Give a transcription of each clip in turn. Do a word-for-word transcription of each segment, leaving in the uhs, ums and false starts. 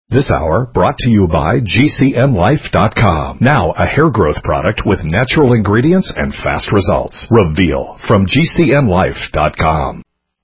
This hour brought to you by G C N Life dot com. Now a hair growth product with natural ingredients and fast results. Reveal from G C N Life dot com.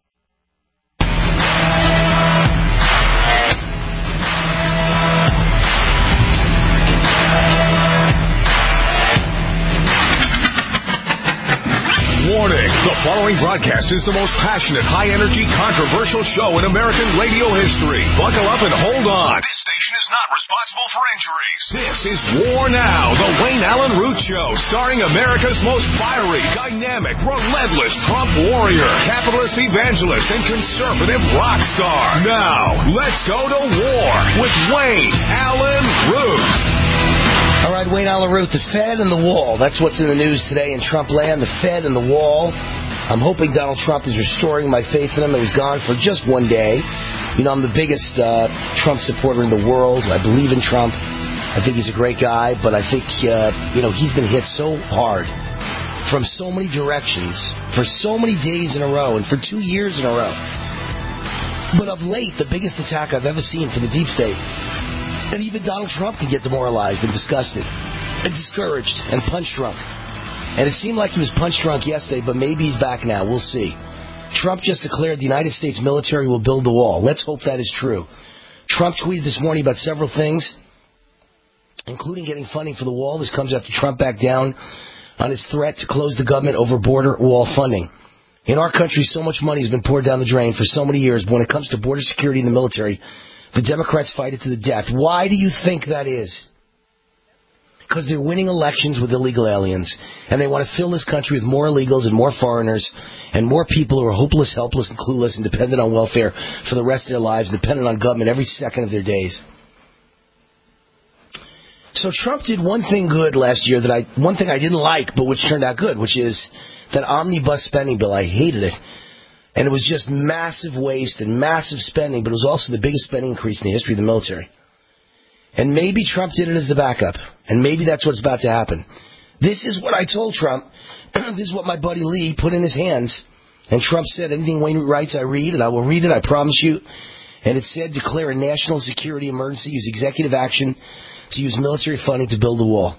Warning, the following broadcast is the most passionate, high-energy, controversial show in American radio history. Buckle up and hold on. This station is not responsible for injuries. This is War Now, the Wayne Allen Root Show, starring America's most fiery, dynamic, relentless Trump warrior, capitalist evangelist, and conservative rock star. Now, let's go to war with Wayne Allen Root. All right, Wayne Allen Root, the Fed and the wall. That's what's in the news today in Trump land, the Fed and the wall. I'm hoping Donald Trump is restoring my faith in him. He was gone for just one day. You know, I'm the biggest uh, Trump supporter in the world. I believe in Trump. I think he's a great guy, but I think, uh, you know, he's been hit so hard from so many directions for so many days in a row and for two years in a row. But of late, the biggest attack I've ever seen from the deep state. And even Donald Trump can get demoralized and disgusted and discouraged and punch drunk. And it seemed like he was punch drunk yesterday, but maybe he's back now. We'll see. Trump just declared the United States military will build the wall. Let's hope that is true. Trump tweeted this morning about several things, including getting funding for the wall. This comes after Trump backed down on his threat to close the government over border wall funding. In our country, so much money has been poured down the drain for so many years, but when it comes to border security and the military, the Democrats fight it to the death. Why do you think that is? Because they're winning elections with illegal aliens, and they want to fill this country with more illegals and more foreigners and more people who are hopeless, helpless, and clueless and dependent on welfare for the rest of their lives, dependent on government every second of their days. So Trump did one thing good last year that I, one thing I didn't like, but which turned out good, which is that omnibus spending bill. I hated it. And it was just massive waste and massive spending, but it was also the biggest spending increase in the history of the military. And maybe Trump did it as the backup, and maybe that's what's about to happen. This is what I told Trump. This is what my buddy Lee put in his hands. And Trump said, anything Wayne writes, I read, and I will read it, I promise you. And it said, declare a national security emergency, use executive action to use military funding to build the wall.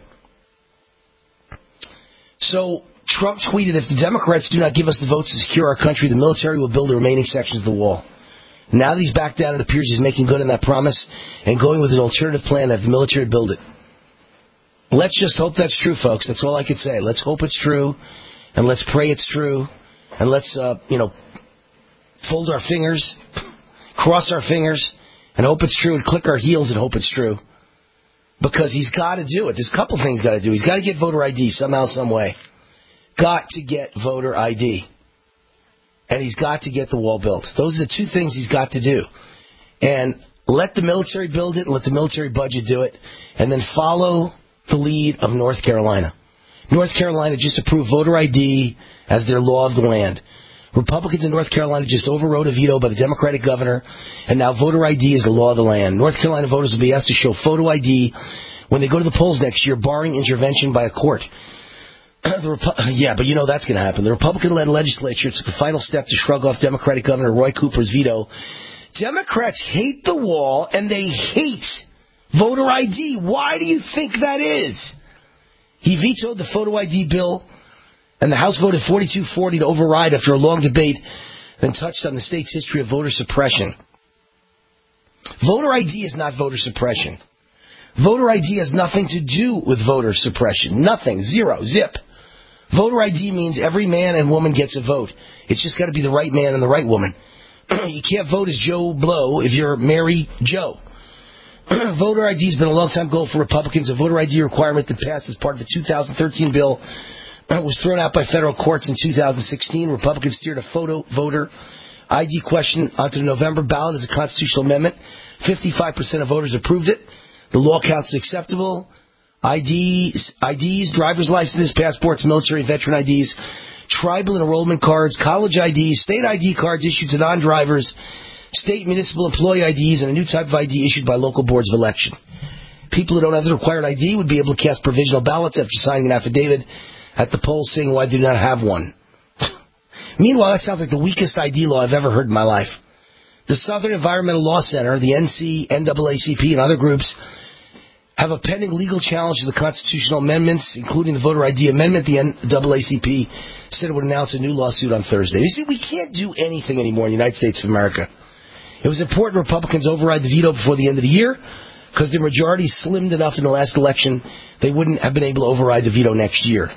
So Trump tweeted, if the Democrats do not give us the votes to secure our country, the military will build the remaining sections of the wall. Now that he's back down, it appears he's making good on that promise and going with his alternative plan to have the military build it. Let's just hope that's true, folks. That's all I could say. Let's hope it's true, and let's pray it's true, and let's, uh, you know, fold our fingers, cross our fingers, and hope it's true, and click our heels and hope it's true. Because he's got to do it. There's a couple things he's got to do. He's got to get voter I D somehow, some way. Got to get voter I D. And he's got to get the wall built. Those are the two things he's got to do. And let the military build it, and let the military budget do it, and then follow the lead of North Carolina. North Carolina just approved voter I D as their law of the land. Republicans in North Carolina just overrode a veto by the Democratic governor, and now voter I D is the law of the land. North Carolina voters will be asked to show photo I D when they go to the polls next year, barring intervention by a court. The Repu- yeah, but you know that's going to happen. The Republican-led legislature took the final step to shrug off Democratic Governor Roy Cooper's veto. Democrats hate the wall, and they hate voter I D. Why do you think that is? He vetoed the photo I D bill, and the House voted forty-two forty to override after a long debate, then touched on the state's history of voter suppression. Voter I D is not voter suppression. Voter I D has nothing to do with voter suppression. Nothing. Zero. Zip. Voter I D means every man and woman gets a vote. It's just got to be the right man and the right woman. You can't vote as Joe Blow if you're Mary Joe. Voter I D has been a long-time goal for Republicans. A voter I D requirement that passed as part of the two thousand thirteen bill was thrown out by federal courts in two thousand sixteen. Republicans steered a photo voter I D question onto the November ballot as a constitutional amendment. fifty-five percent of voters approved it. The law counts as acceptable. I Ds, I Ds, driver's licenses, passports, military and veteran I Ds, tribal enrollment cards, college I Ds, state I D cards issued to non-drivers, state municipal employee I Ds, and a new type of I D issued by local boards of election. People who don't have the required I D would be able to cast provisional ballots after signing an affidavit at the polls saying why they do not have one. Meanwhile, that sounds like the weakest I D law I've ever heard in my life. The Southern Environmental Law Center, the N C, N double A C P, and other groups have a pending legal challenge to the constitutional amendments, including the voter I D amendment. The N double A C P said it would announce a new lawsuit on Thursday. You see, we can't do anything anymore in the United States of America. It was important Republicans override the veto before the end of the year because their majority slimmed enough in the last election they wouldn't have been able to override the veto next year.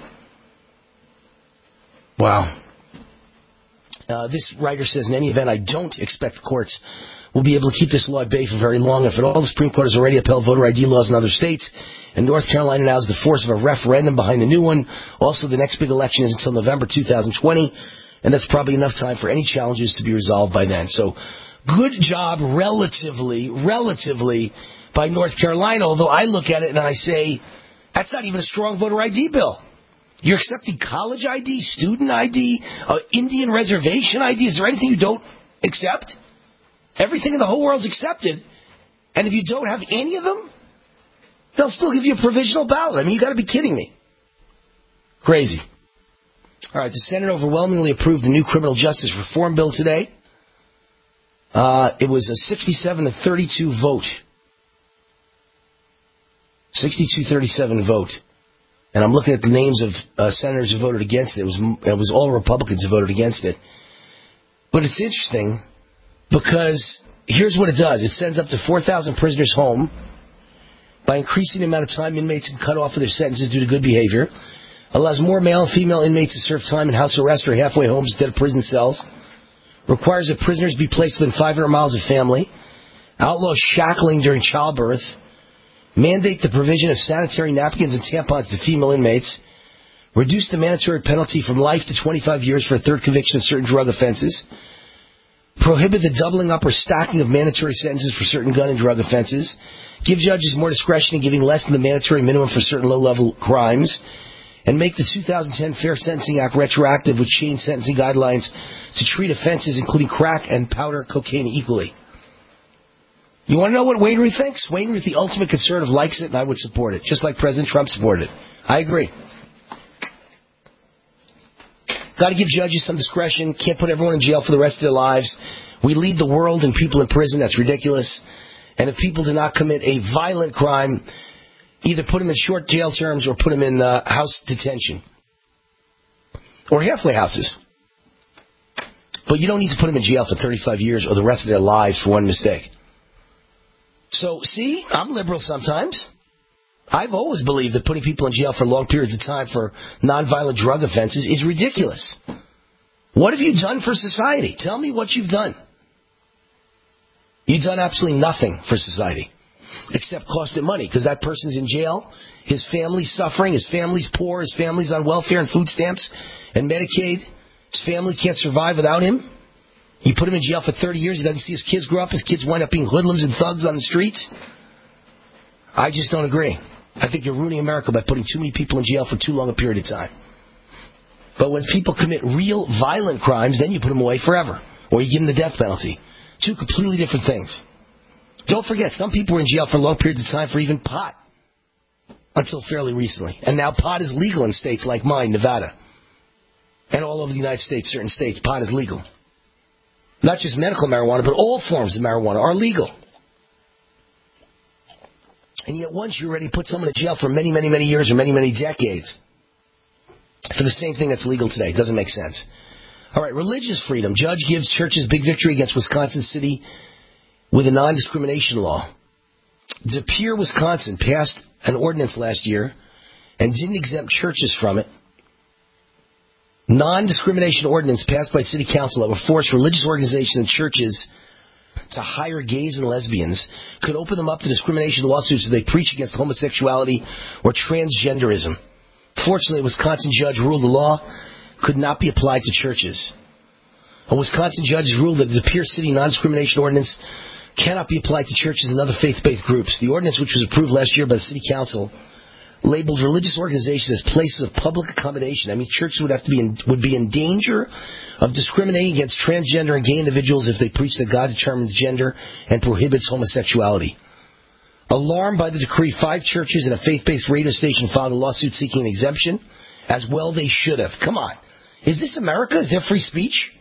Wow. Uh, this writer says, in any event, I don't expect the courts will be able to keep this law at bay for very long. If at all, the Supreme Court has already upheld voter I D laws in other states, and North Carolina now has the force of a referendum behind the new one. Also, the next big election is until November two thousand twenty, and that's probably enough time for any challenges to be resolved by then. So, good job, relatively, relatively, by North Carolina, although I look at it and I say, that's not even a strong voter I D bill. You're accepting college I D, student I D, uh, Indian reservation I D. Is there anything you don't accept? Everything in the whole world's accepted. And if you don't have any of them, they'll still give you a provisional ballot. I mean, you got to be kidding me. Crazy. All right, the Senate overwhelmingly approved the new criminal justice reform bill today. Uh, it was a sixty-seven to thirty-two vote. sixty-two thirty-seven vote. And I'm looking at the names of uh, senators who voted against it. It was, it was all Republicans who voted against it. But it's interesting because here's what it does. It sends up to four thousand prisoners home by increasing the amount of time inmates can cut off of their sentences due to good behavior. Allows more male and female inmates to serve time in house arrest or halfway homes instead of prison cells. Requires that prisoners be placed within five hundred miles of family. Outlaws shackling during childbirth. Mandate the provision of sanitary napkins and tampons to female inmates. Reduce the mandatory penalty from life to twenty-five years for a third conviction of certain drug offenses. Prohibit the doubling up or stacking of mandatory sentences for certain gun and drug offenses. Give judges more discretion in giving less than the mandatory minimum for certain low-level crimes. And make the two thousand ten Fair Sentencing Act retroactive with changed sentencing guidelines to treat offenses including crack and powder cocaine equally. You want to know what Wayne Ruth thinks? Wayne Ruth, the ultimate conservative, likes it, and I would support it, just like President Trump supported it. I agree. Got to give judges some discretion. Can't put everyone in jail for the rest of their lives. We lead the world in people in prison. That's ridiculous. And if people do not commit a violent crime, either put them in short jail terms or put them in uh, house detention. Or halfway houses. But you don't need to put them in jail for thirty-five years or the rest of their lives for one mistake. So, see, I'm liberal sometimes. I've always believed that putting people in jail for long periods of time for nonviolent drug offenses is ridiculous. What have you done for society? Tell me what you've done. You've done absolutely nothing for society except cost it money because that person's in jail, his family's suffering, his family's poor, his family's on welfare and food stamps and Medicaid. His family can't survive without him. You put him in jail for thirty years, he doesn't see his kids grow up, his kids wind up being hoodlums and thugs on the streets. I just don't agree. I think you're ruining America by putting too many people in jail for too long a period of time. But when people commit real violent crimes, then you put them away forever. Or you give them the death penalty. Two completely different things. Don't forget, some people were in jail for long periods of time for even pot. Until fairly recently. And now pot is legal in states like mine, Nevada. And all over the United States, certain states, pot is legal. Not just medical marijuana, but all forms of marijuana are legal. And yet once you're ready to put someone in jail for many, many, many years or many, many decades for the same thing that's legal today. It doesn't make sense. All right, religious freedom. Judge gives churches big victory against Wisconsin City with a non-discrimination law. De Pere, Wisconsin passed an ordinance last year and didn't exempt churches from it. Non-discrimination ordinance passed by City Council that would force religious organizations and churches to hire gays and lesbians could open them up to discrimination lawsuits if they preach against homosexuality or transgenderism. Fortunately, a Wisconsin judge ruled the law could not be applied to churches. A Wisconsin judge ruled that the De Pere City non-discrimination ordinance cannot be applied to churches and other faith-based groups. The ordinance, which was approved last year by the City Council, labeled religious organizations as places of public accommodation. I mean, churches would have to be in, would be in danger of discriminating against transgender and gay individuals if they preach that God determines gender and prohibits homosexuality. Alarmed by the decree, five churches and a faith-based radio station filed a lawsuit seeking an exemption. As well they should have. Come on. Is this America? Is there free speech?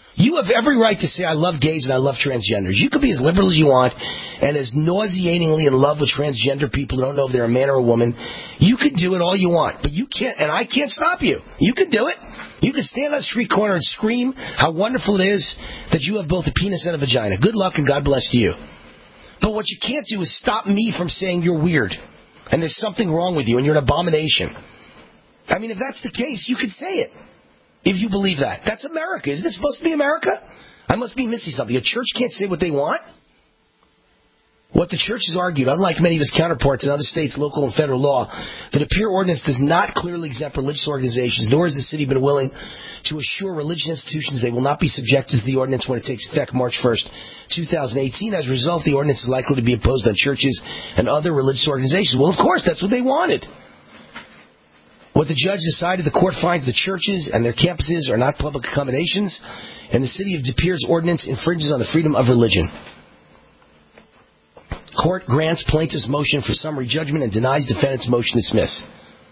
You have every right to say, I love gays and I love transgenders. You could be as liberal as you want and as nauseatingly in love with transgender people who don't know if they're a man or a woman. You can do it all you want, but you can't, and I can't stop you. You can do it. You can stand on a street corner and scream how wonderful it is that you have both a penis and a vagina. Good luck and God bless to you. But what you can't do is stop me from saying you're weird and there's something wrong with you and you're an abomination. I mean, if that's the case, you could say it. If you believe that. That's America. Isn't it supposed to be America? I must be missing something. A church can't say what they want? What the church has argued, unlike many of its counterparts in other states, local and federal law, that a pure ordinance does not clearly exempt religious organizations, nor has the city been willing to assure religious institutions they will not be subjected to the ordinance when it takes effect March first, twenty eighteen. As a result, the ordinance is likely to be imposed on churches and other religious organizations. Well, of course, that's what they wanted. What the judge decided, the court finds the churches and their campuses are not public accommodations, and the city of De Pere's ordinance infringes on the freedom of religion. Court grants plaintiff's motion for summary judgment and denies defendant's motion to dismiss.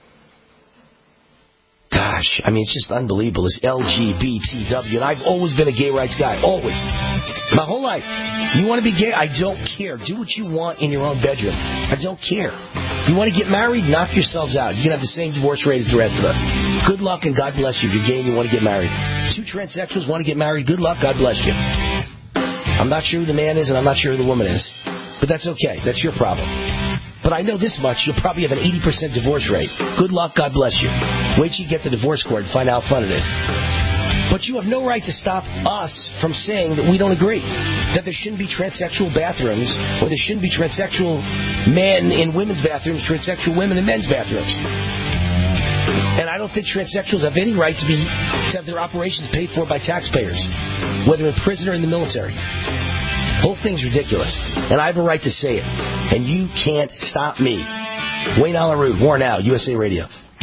Gosh, I mean, it's just unbelievable, this L G B T W, and I've always been a gay rights guy, always. My whole life. You want to be gay? I don't care. Do what you want in your own bedroom. I don't care. You want to get married? Knock yourselves out. You can have the same divorce rate as the rest of us. Good luck and God bless you if you're gay and you want to get married. Two transsexuals want to get married. Good luck, God bless you. I'm not sure who the man is and I'm not sure who the woman is. But that's okay. That's your problem. But I know this much. You'll probably have an eighty percent divorce rate. Good luck. God bless you. Wait till you get the divorce court and find out how fun it is. But you have no right to stop us from saying that we don't agree. That there shouldn't be transsexual bathrooms, or there shouldn't be transsexual men in women's bathrooms, transsexual women in men's bathrooms. And I don't think transsexuals have any right to be to have their operations paid for by taxpayers, whether in prison or in the military. Whole thing's ridiculous. And I have a right to say it. And you can't stop me. Wayne Allen Root, War Now, U S A Radio.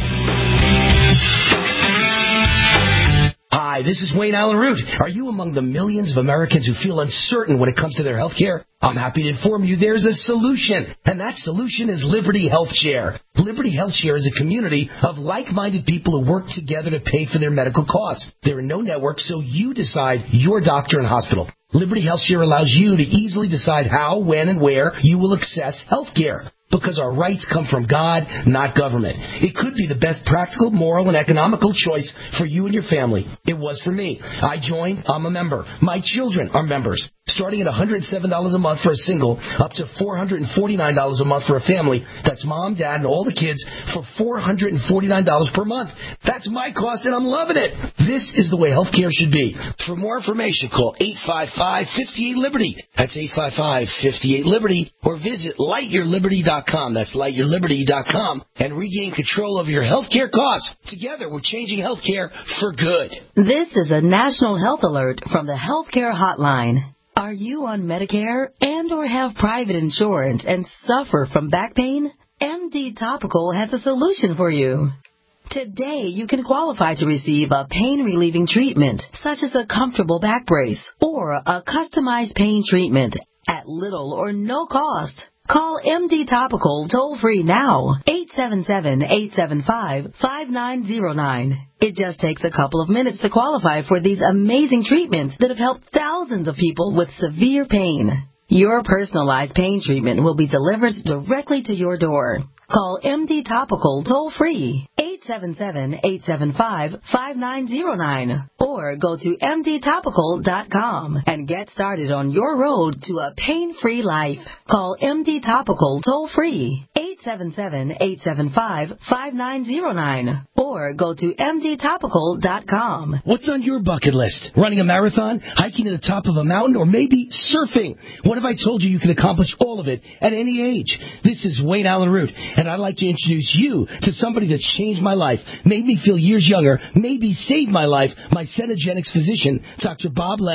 Hi, this is Wayne Allen Root. Are you among the millions of Americans who feel uncertain when it comes to their health care? I'm happy to inform you there's a solution, and that solution is Liberty Health Share. Liberty Health Share is a community of like-minded people who work together to pay for their medical costs. There are no networks, so you decide your doctor and hospital. Liberty Health Share allows you to easily decide how, when, and where you will access health care. Because our rights come from God, not government. It could be the best practical, moral, and economical choice for you and your family. It was for me. I joined. I'm a member. My children are members. Starting at one hundred seven dollars a month for a single, up to four hundred forty-nine dollars a month for a family. That's mom, dad, and all the kids for four hundred forty-nine dollars per month. That's my cost, and I'm loving it. This is the way healthcare should be. For more information, call eight five five, five eight, Liberty. That's eight five five, five eight, Liberty. Or visit light your liberty dot com. That's light your liberty dot com. And regain control of your healthcare costs. Together, we're changing healthcare for good. This is a national health alert from the Healthcare Hotline. Are you on Medicare and or have private insurance and suffer from back pain? M D Topical has a solution for you. Today, you can qualify to receive a pain-relieving treatment, such as a comfortable back brace or a customized pain treatment at little or no cost. Call M D Topical toll-free now, eight seven seven, eight seven five, five nine zero nine. It just takes a couple of minutes to qualify for these amazing treatments that have helped thousands of people with severe pain. Your personalized pain treatment will be delivered directly to your door. Call M D Topical toll-free, eight seven seven, eight seven five, five nine zero nine, or go to M D topical dot com and get started on your road to a pain-free life. Call M D Topical toll-free, eight seven seven, eight seven five, five nine zero nine, or go to M D topical dot com. What's on your bucket list? Running a marathon, hiking to the top of a mountain, or maybe surfing? What if I told you you can accomplish all of it at any age? This is Wayne Allen Root, and I'd like to introduce you to somebody that's changed my life, made me feel years younger, maybe saved my life, my Cenogenics physician, Doctor Bob Letta. For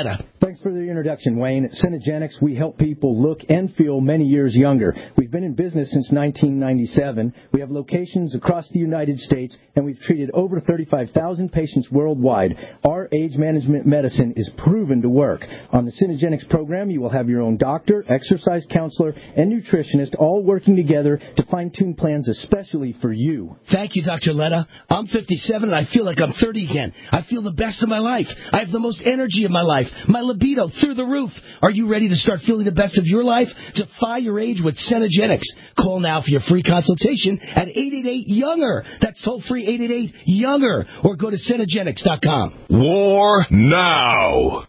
Thanks for the introduction, Wayne. At Synergenics, we help people look and feel many years younger. We've been in business since nineteen ninety-seven. We have locations across the United States, and we've treated over thirty-five thousand patients worldwide. Our age management medicine is proven to work. On the Synergenics program, you will have your own doctor, exercise counselor, and nutritionist all working together to fine-tune plans especially for you. Thank you, Doctor Letta. I'm fifty-seven, and I feel like I'm thirty again. I feel the best of my life. I have the most energy of my life. My libido through the roof. Are you ready to start feeling the best of your life? Defy your age with Synergenics. Call now for your free consultation at eight eight eight, younger. That's toll free eight eight eight, younger. Or go to Synergenics dot com. War now.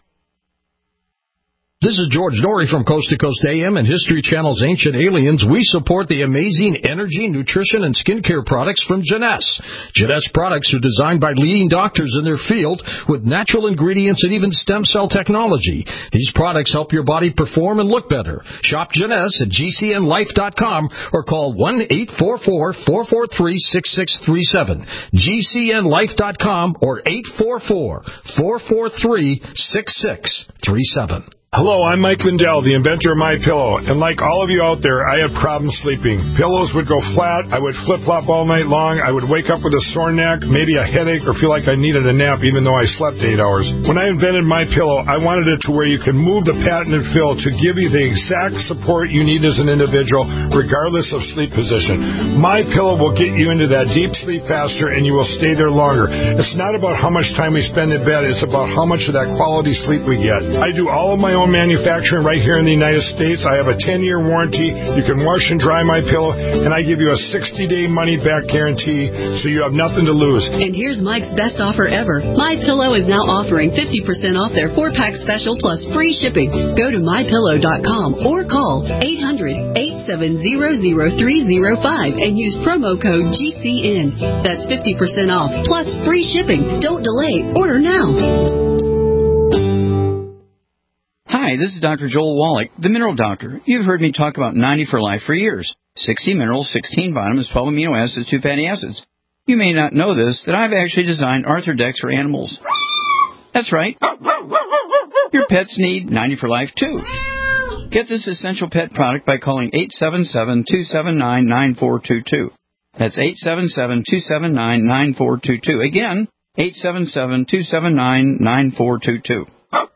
This is George Norrie from Coast to Coast A M and History Channel's Ancient Aliens. We support the amazing energy, nutrition, and skincare products from Jeunesse. Jeunesse products are designed by leading doctors in their field with natural ingredients and even stem cell technology. These products help your body perform and look better. Shop Jeunesse at G C N life dot com or call one eight four four, four four three, six six three seven. G C N life dot com or eight four four, four four three, six six three seven. Hello, I'm Mike Lindell, the inventor of MyPillow, and like all of you out there, I had problems sleeping. Pillows would go flat, I would flip-flop all night long, I would wake up with a sore neck, maybe a headache, or feel like I needed a nap even though I slept eight hours. When I invented MyPillow, I wanted it to where you can move the patented fill to give you the exact support you need as an individual, regardless of sleep position. MyPillow will get you into that deep sleep faster, and you will stay there longer. It's not about how much time we spend in bed, it's about how much of that quality sleep we get. I do all of my own manufacturing right here in the United States. I have a ten-year warranty. You can wash and dry my pillow, and I give you a sixty-day money-back guarantee, so you have nothing to lose. And here's Mike's best offer ever. MyPillow is now offering fifty percent off their four-pack special plus free shipping. Go to my pillow dot com or call eight hundred, eight seven zero, zero three zero five and use promo code G C N. That's fifty percent off plus free shipping. Don't delay. Order now. Hi, this is Doctor Joel Wallach, the Mineral Doctor. You've heard me talk about ninety for Life for years. sixty minerals, sixteen vitamins, twelve amino acids, two fatty acids. You may not know this, that I've actually designed Arthrodex for animals. That's right. Your pets need ninety for Life, too. Get this essential pet product by calling eight seven seven, two seven nine, nine four two two. That's eight seven seven, two seven nine, nine four two two. Again, eight seven seven, two seven nine, nine four two two.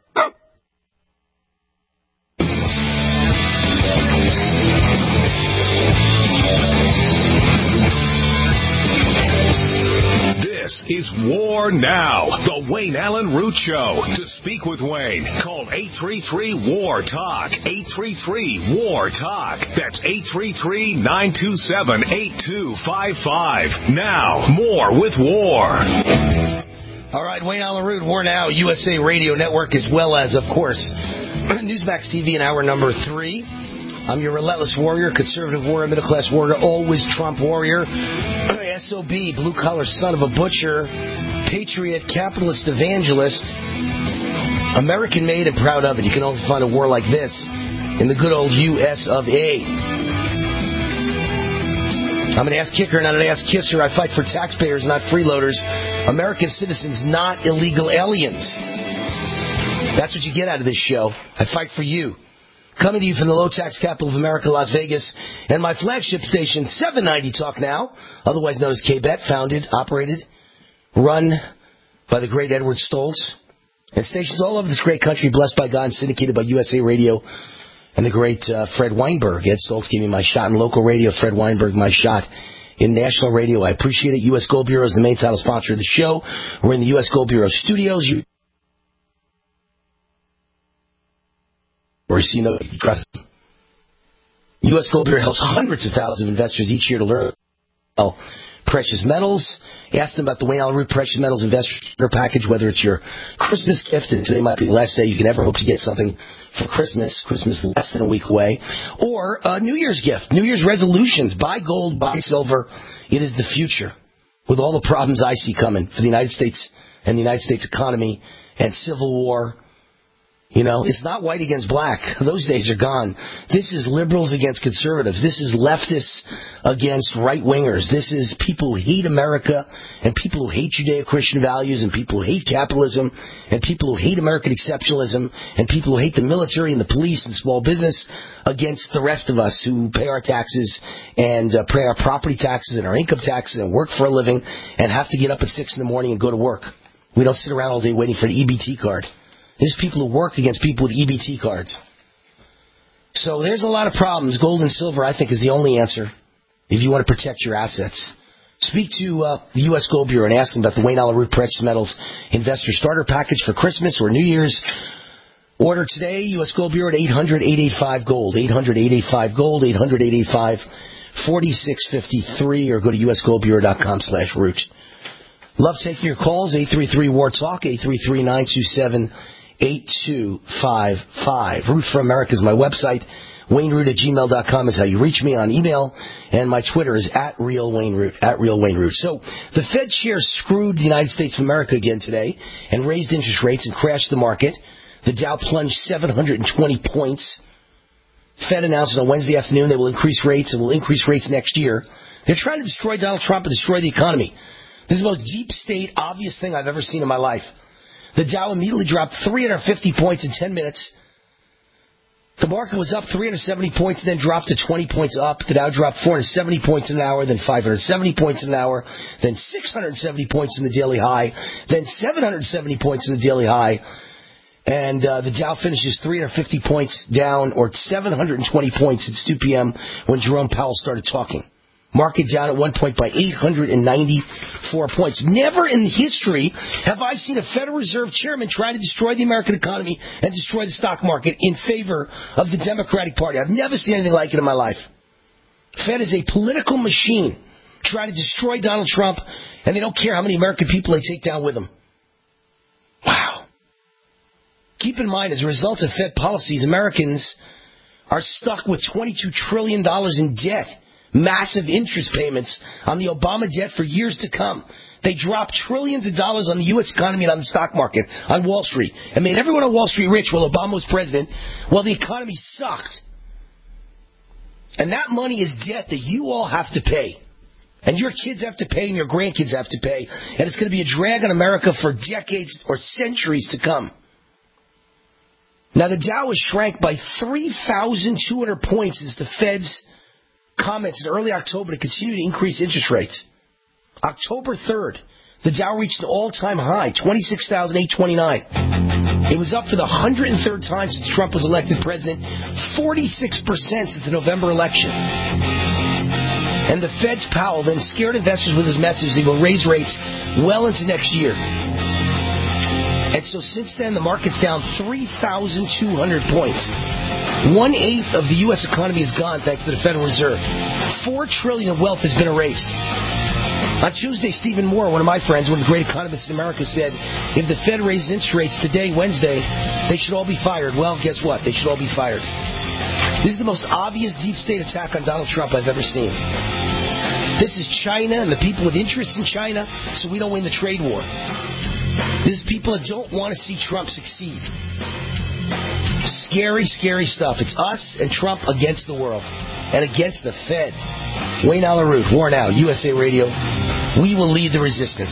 This is War Now, the Wayne Allen Root Show. To speak with Wayne, call eight three three, W A R, TALK. eight three three, W A R, TALK. That's eight three three, nine two seven, eight two five five. Now, more with War. All right, Wayne Allen Root, War Now, U S A Radio Network, as well as, of course, Newsmax T V in hour number three. I'm your relentless warrior, conservative warrior, middle-class warrior, always Trump warrior, S O B, blue-collar son of a butcher, patriot, capitalist evangelist, American-made and proud of it. You can only find a war like this in the good old U S of A. I'm an ass-kicker, not an ass-kisser. I fight for taxpayers, not freeloaders. American citizens, not illegal aliens. That's what you get out of this show. I fight for you. Coming to you from the low-tax capital of America, Las Vegas, and my flagship station, seven ninety Talk Now, otherwise known as K-Bet, founded, operated, run by the great Edward Stoltz, and stations all over this great country, blessed by God and syndicated by U S A Radio and the great uh, Fred Weinberg. Ed Stoltz gave me my shot in local radio, Fred Weinberg my shot in national radio. I appreciate it. U S Gold Bureau is the main title sponsor of the show. We're in the U S Gold Bureau studios. You Or you know, trust. U S Gold Bureau helps hundreds of thousands of investors each year to learn about precious metals. Ask them about the Wayne Allen Root Precious Metals Investor Package, whether it's your Christmas gift, and today might be the last day you can ever hope to get something for Christmas. Christmas is less than a week away. Or a New Year's gift, New Year's resolutions. Buy gold, buy silver. It is the future. With all the problems I see coming for the United States and the United States economy and civil war You know, it's not white against black. Those days are gone. This is liberals against conservatives. This is leftists against right-wingers. This is people who hate America and people who hate Judeo-Christian values and people who hate capitalism and people who hate American exceptionalism and people who hate the military and the police and small business against the rest of us who pay our taxes and uh, pay our property taxes and our income taxes and work for a living and have to get up at six in the morning and go to work. We don't sit around all day waiting for an E B T card. There's people who work against people with E B T cards. So there's a lot of problems. Gold and silver, I think, is the only answer if you want to protect your assets. Speak to uh, the U S Gold Bureau and ask them about the Wayne Allyn Root Precious Metals Investor Starter Package for Christmas or New Year's. Order today, U S Gold Bureau at eight hundred, eight eight five, GOLD, eight hundred, eight eight five, GOLD, eight hundred, eight eight five, four six five three, or go to usgoldbureau.com slash root. Love taking your calls, eight three three, W A R, TALK, eight three three, nine two seven, eight two five five. Root for America is my website. Wayne Root at gmail dot com is how you reach me on email. And my Twitter is at Real Wayne Root, at Real Wayne Root. So the Fed chair screwed the United States of America again today and raised interest rates and crashed the market. The Dow plunged seven hundred twenty points. Fed announced on Wednesday afternoon they will increase rates and will increase rates next year. They're trying to destroy Donald Trump and destroy the economy. This is the most deep state, obvious thing I've ever seen in my life. The Dow immediately dropped three hundred fifty points in ten minutes. The market was up three hundred seventy points and then dropped to twenty points up. The Dow dropped four hundred seventy points in an hour, then five hundred seventy points in an hour, then six hundred seventy points in the daily high, then seven hundred seventy points in the daily high. And uh, the Dow finishes three hundred fifty points down, or seven hundred twenty points at two p.m. when Jerome Powell started talking. Market down at one point by eight hundred ninety-four points. Never in history have I seen a Federal Reserve chairman try to destroy the American economy and destroy the stock market in favor of the Democratic Party. I've never seen anything like it in my life. Fed is a political machine trying to destroy Donald Trump, and they don't care how many American people they take down with them. Wow. Keep in mind, as a result of Fed policies, Americans are stuck with twenty-two trillion dollars in debt. Massive interest payments on the Obama debt for years to come. They dropped trillions of dollars on the U S economy and on the stock market, on Wall Street, and made everyone on Wall Street rich while Obama was president, while the economy sucked. And that money is debt that you all have to pay. And your kids have to pay and your grandkids have to pay. And it's going to be a drag on America for decades or centuries to come. Now, the Dow has shrank by three thousand two hundred points since the Fed's comments in early October to continue to increase interest rates. October third, the Dow reached an all-time high, twenty-six thousand eight hundred twenty-nine. It was up for the one hundred third time since Trump was elected president, forty-six percent since the November election. And the Fed's Powell then scared investors with his message he will raise rates well into next year. And so since then, the market's down three thousand two hundred points. One-eighth of the U S economy is gone thanks to the Federal Reserve. Four trillion dollars of wealth has been erased. On Tuesday, Stephen Moore, one of my friends, one of the great economists in America, said, if the Fed raises interest rates today, Wednesday, they should all be fired. Well, guess what? They should all be fired. This is the most obvious deep state attack on Donald Trump I've ever seen. This is China and the people with interest in China, so we don't win the trade war. This is people that don't want to see Trump succeed. Scary, scary stuff. It's us and Trump against the world and against the Fed. Wayne Allyn Root, War Now, U S A Radio. We will lead the resistance.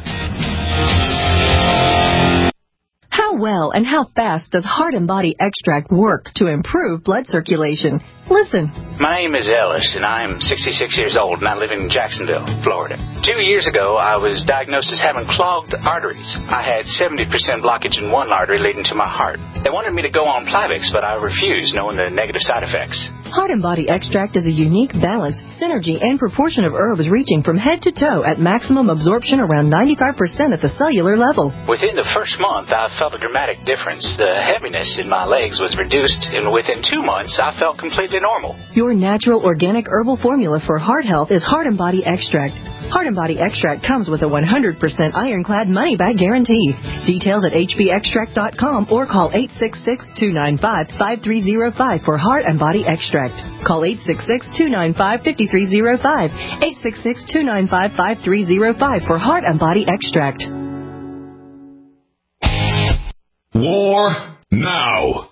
How well and how fast does Heart and Body Extract work to improve blood circulation? Listen. My name is Ellis, and I'm sixty-six years old, and I live in Jacksonville, Florida. Two years ago, I was diagnosed as having clogged arteries. I had seventy percent blockage in one artery leading to my heart. They wanted me to go on Plavix, but I refused, knowing the negative side effects. Heart and Body Extract is a unique balance, synergy, and proportion of herbs reaching from head to toe at maximum absorption around ninety-five percent at the cellular level. Within the first month, I felt a dramatic difference. The heaviness in my legs was reduced, and within two months, I felt completely normal. Your natural organic herbal formula for heart health is Heart and Body Extract. Heart and Body Extract comes with a one hundred percent ironclad money-back guarantee. Details at h b extract dot com or call eight six six, two nine five, five three zero five for Heart and Body Extract. Call eight six six, two nine five, five three zero five, eight six six, two nine five, five three zero five for Heart and Body Extract. War now.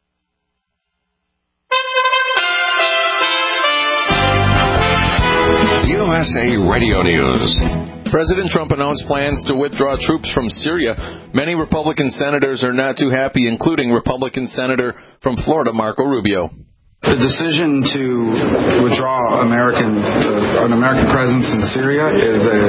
U S A Radio News. President Trump announced plans to withdraw troops from Syria. Many Republican senators are not too happy, including Republican Senator from Florida, Marco Rubio. The decision to withdraw American uh, an American presence in Syria is a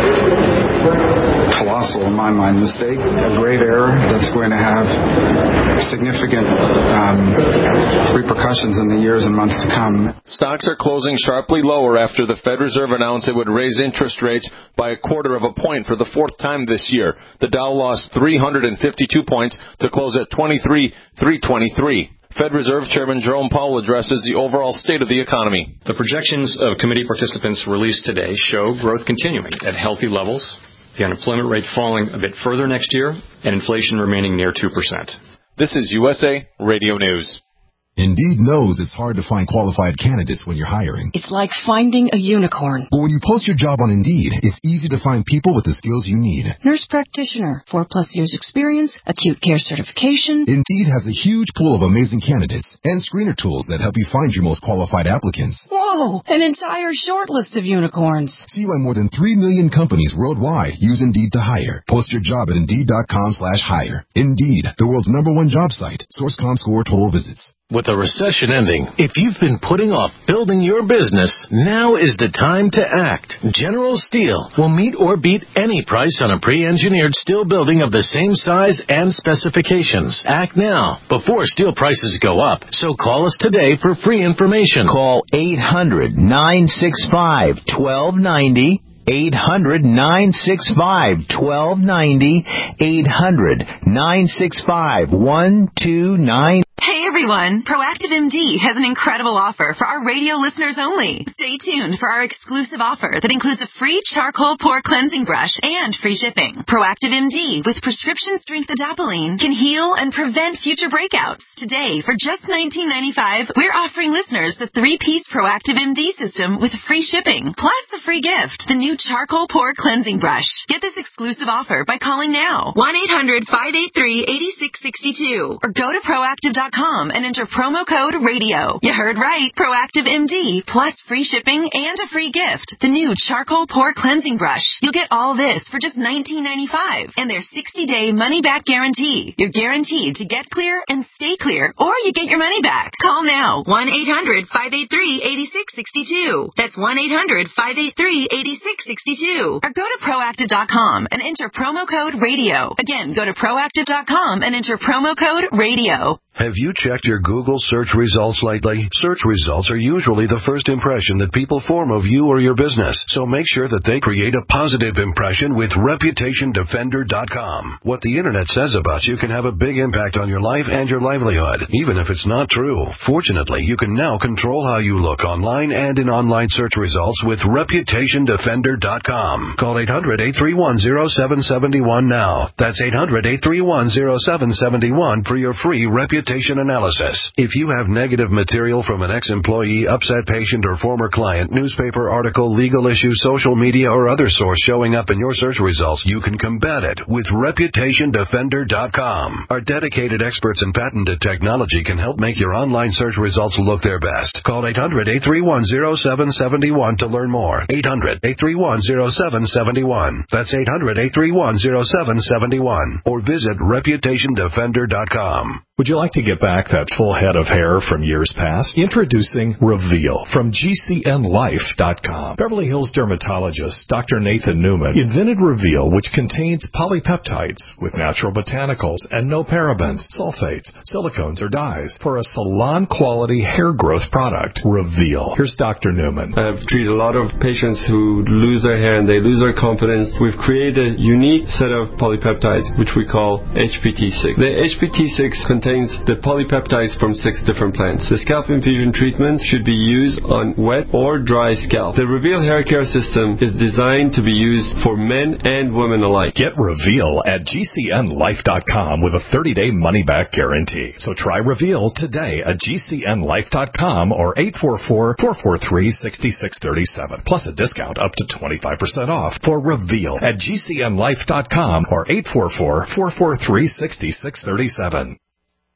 colossal, in my mind, mistake, a grave error that's going to have significant um, repercussions in the years and months to come. Stocks are closing sharply lower after the Fed Reserve announced it would raise interest rates by a quarter of a point for the fourth time this year. The Dow lost three hundred fifty-two points to close at twenty-three thousand three hundred twenty-three. Fed Reserve Chairman Jerome Powell addresses the overall state of the economy. The projections of committee participants released today show growth continuing at healthy levels, the unemployment rate falling a bit further next year, and inflation remaining near two percent. This is U S A Radio News. Indeed knows it's hard to find qualified candidates when you're hiring. It's like finding a unicorn. But when you post your job on Indeed, it's easy to find people with the skills you need. Nurse practitioner, four plus years experience, acute care certification. Indeed has a huge pool of amazing candidates and screener tools that help you find your most qualified applicants. Whoa, an entire short list of unicorns. See why more than three million companies worldwide use Indeed to hire. Post your job at Indeed.com slash hire. Indeed, the world's number one job site. SourceCom score total visits. With the recession ending, if you've been putting off building your business, now is the time to act. General Steel will meet or beat any price on a pre-engineered steel building of the same size and specifications. Act now, before steel prices go up. So call us today for free information. Call eight hundred, nine six five, one two nine zero. eight hundred, nine six five, one two nine zero. eight hundred, nine six five, one two nine zero. Hey everyone, Proactive M D has an incredible offer for our radio listeners only. Stay tuned for our exclusive offer that includes a free charcoal pore cleansing brush and free shipping. Proactive M D with prescription strength adapalene can heal and prevent future breakouts. Today, for just nineteen ninety-five dollars, we're offering listeners the three-piece Proactive M D system with free shipping, plus the free gift, the new charcoal pore cleansing brush. Get this exclusive offer by calling now, one eight hundred, five eight three, eight six six two, or go to proactive dot com and enter promo code radio. You heard right. Proactive M D plus free shipping and a free gift. The new charcoal pore cleansing brush. You'll get all this for just nineteen ninety-five dollars and their sixty-day money-back guarantee. You're guaranteed to get clear and stay clear, or you get your money back. Call now. one eight hundred, five eight three, eight six six two. That's one eight hundred, five eight three, eight six six two. Or go to proactive dot com and enter promo code radio. Again, go to proactive dot com and enter promo code radio. Have you checked your Google search results lately? Search results are usually the first impression that people form of you or your business, so make sure that they create a positive impression with reputation defender dot com. What the internet says about you can have a big impact on your life and your livelihood, even if it's not true. Fortunately, you can now control how you look online and in online search results with reputation defender dot com. Call eight hundred, eight three one, zero seven seven one now. That's eight hundred, eight three one, zero seven seven one for your free reputation analysis. If you have negative material from an ex-employee, upset patient, or former client, newspaper article, legal issue, social media, or other source showing up in your search results, you can combat it with reputation defender dot com. Our dedicated experts in patented technology can help make your online search results look their best. Call eight hundred, eight three one, zero seven seven one to learn more. eight hundred, eight three one, zero seven seven one. That's eight hundred, eight three one, zero seven seven one. Or visit reputation defender dot com. Would you like to get back that full head of hair from years past? Introducing Reveal from G C N life dot com. Beverly Hills dermatologist Doctor Nathan Newman invented Reveal, which contains polypeptides with natural botanicals and no parabens, sulfates, silicones, or dyes for a salon-quality hair growth product. Reveal. Here's Doctor Newman. I've treated a lot of patients who lose their hair and they lose their confidence. We've created a unique set of polypeptides, which we call H P T six. The H P T six contains the polypeptides from six different plants. The scalp infusion treatment should be used on wet or dry scalp. The Reveal hair care system is designed to be used for men and women alike. Get Reveal at G C N life dot com with a thirty-day money-back guarantee. So try Reveal today at G C N life dot com or eight four four, four four three, six six three seven. Plus a discount up to twenty-five percent off for Reveal at G C N life dot com or eight four four, four four three, six six three seven.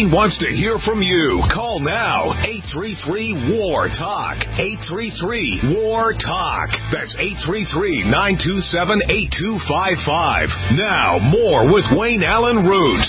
Wayne wants to hear from you. Call now. eight three three, W A R, TALK. eight three three, W A R, TALK. That's eight three three, nine two seven, eight two five five. Now, more with Wayne Allen Root.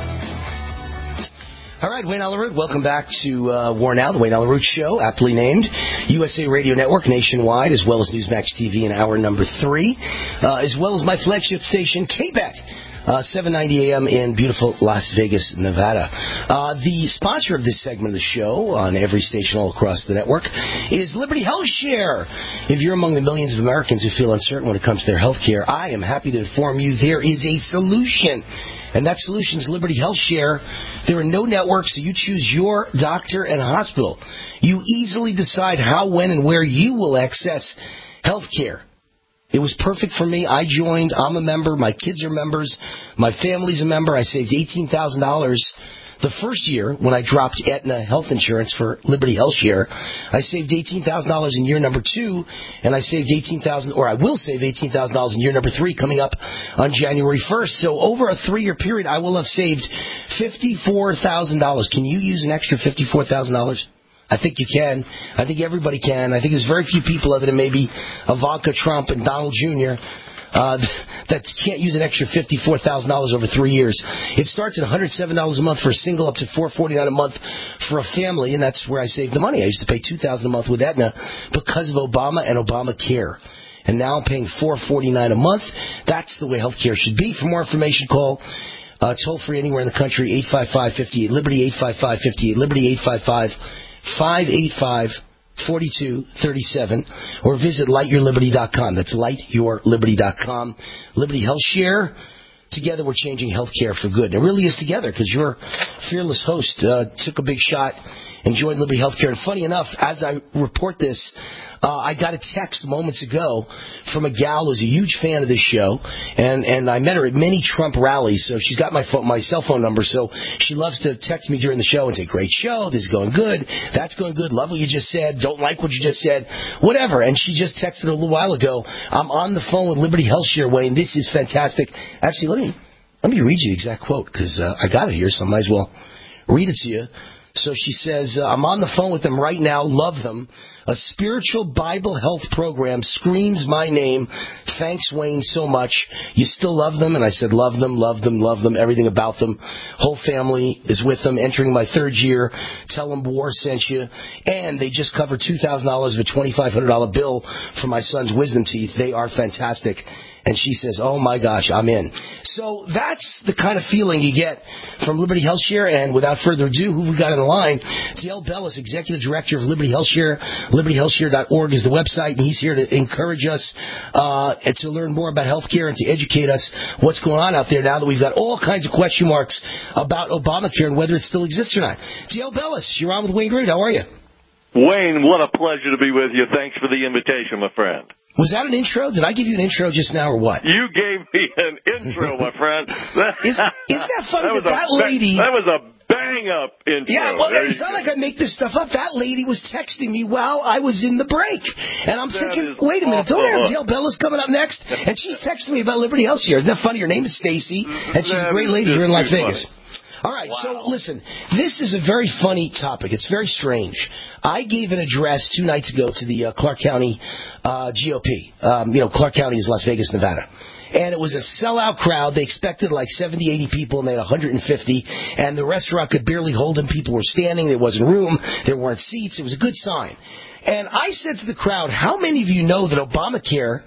All right, Wayne Allen Root, welcome back to uh, War Now, the Wayne Allen Root Show, aptly named U S A Radio Network nationwide, as well as Newsmax T V in hour number three, uh, as well as my flagship station, K B E T. Uh, seven ninety A M in beautiful Las Vegas, Nevada. Uh, the sponsor of this segment of the show on every station all across the network is Liberty Health Share. If you're among the millions of Americans who feel uncertain when it comes to their health care, I am happy to inform you there is a solution. And that solution is Liberty Health Share. There are no networks, so you choose your doctor and hospital. You easily decide how, when, and where you will access health care. It was perfect for me. I joined. I'm a member. My kids are members. My family's a member. I saved eighteen thousand dollars the first year when I dropped Aetna health insurance for Liberty Health Share. I saved eighteen thousand dollars in year number two, and I saved eighteen thousand dollars, or I will save eighteen thousand dollars in year number three coming up on January first. So over a three-year period, I will have saved fifty-four thousand dollars. Can you use an extra fifty-four thousand dollars? I think you can. I think everybody can. I think there's very few people other than maybe Ivanka Trump and Donald Junior Uh, that can't use an extra fifty-four thousand dollars over three years. It starts at one hundred seven dollars a month for a single, up to four hundred forty-nine dollars a month for a family, and that's where I saved the money. I used to pay two thousand dollars a month with Aetna because of Obama and Obamacare. And now I'm paying four hundred forty-nine dollars a month. That's the way healthcare should be. For more information, call uh, toll-free anywhere in the country, eight five five, five eight, Liberty, eight five five, five eight, Liberty, eight five five, five eight five, four two three seven, or visit light your liberty dot com. That's light your liberty dot com. Liberty Health Share. Together we're changing healthcare for good. And it really is together, because your fearless host uh, took a big shot and joined Liberty Healthcare. And funny enough, as I report this, Uh, I got a text moments ago from a gal who's a huge fan of this show, and, and I met her at many Trump rallies, so she's got my phone, my cell phone number, so she loves to text me during the show and say, great show, this is going good, that's going good, love what you just said, don't like what you just said, whatever. And she just texted a little while ago, I'm on the phone with Liberty Health Share, Wayne, this is fantastic. Actually, let me let me read you the exact quote, because uh, I got it here, so I might as well read it to you. So she says, uh, I'm on the phone with them right now, love them. A spiritual Bible health program screams my name. Thanks, Wayne, so much. You still love them? And I said, love them, love them, love them, everything about them. Whole family is with them, entering my third year. Tell them War sent you. And they just covered two thousand dollars of a twenty-five hundred dollars bill for my son's wisdom teeth. They are fantastic. And she says, oh, my gosh, I'm in. So that's the kind of feeling you get from Liberty Health Share. And without further ado, who we got on the line? Dale Bellis, Executive Director of Liberty Health Share. liberty health share dot org is the website, and he's here to encourage us uh, and to learn more about health care and to educate us what's going on out there now that we've got all kinds of question marks about Obamacare and whether it still exists or not. Dale Bellis, you're on with Wayne Root. How are you? Wayne, what a pleasure to be with you. Thanks for the invitation, my friend. Was that an intro? Did I give you an intro just now or what? You gave me an intro, my friend. Is, isn't that funny that that, that a, lady... That was a bang-up intro. Yeah, well, it's not like I make this stuff up. That lady was texting me while I was in the break. And I'm that thinking, wait a minute, don't I have Dale Bellis coming up next? And she's texting me about Liberty Health Share. Isn't that funny? Her name is Stacy, and she's a great lady here in Las Vegas. Funny. All right, wow. So listen, this is a very funny topic. It's very strange. I gave an address two nights ago to the uh, Clark County uh, G O P. Um, you know, Clark County is Las Vegas, Nevada. And it was a sellout crowd. They expected like seventy, eighty people, and they had one hundred fifty. And the restaurant could barely hold them. People were standing. There wasn't room. There weren't seats. It was a good sign. And I said to the crowd, how many of you know that Obamacare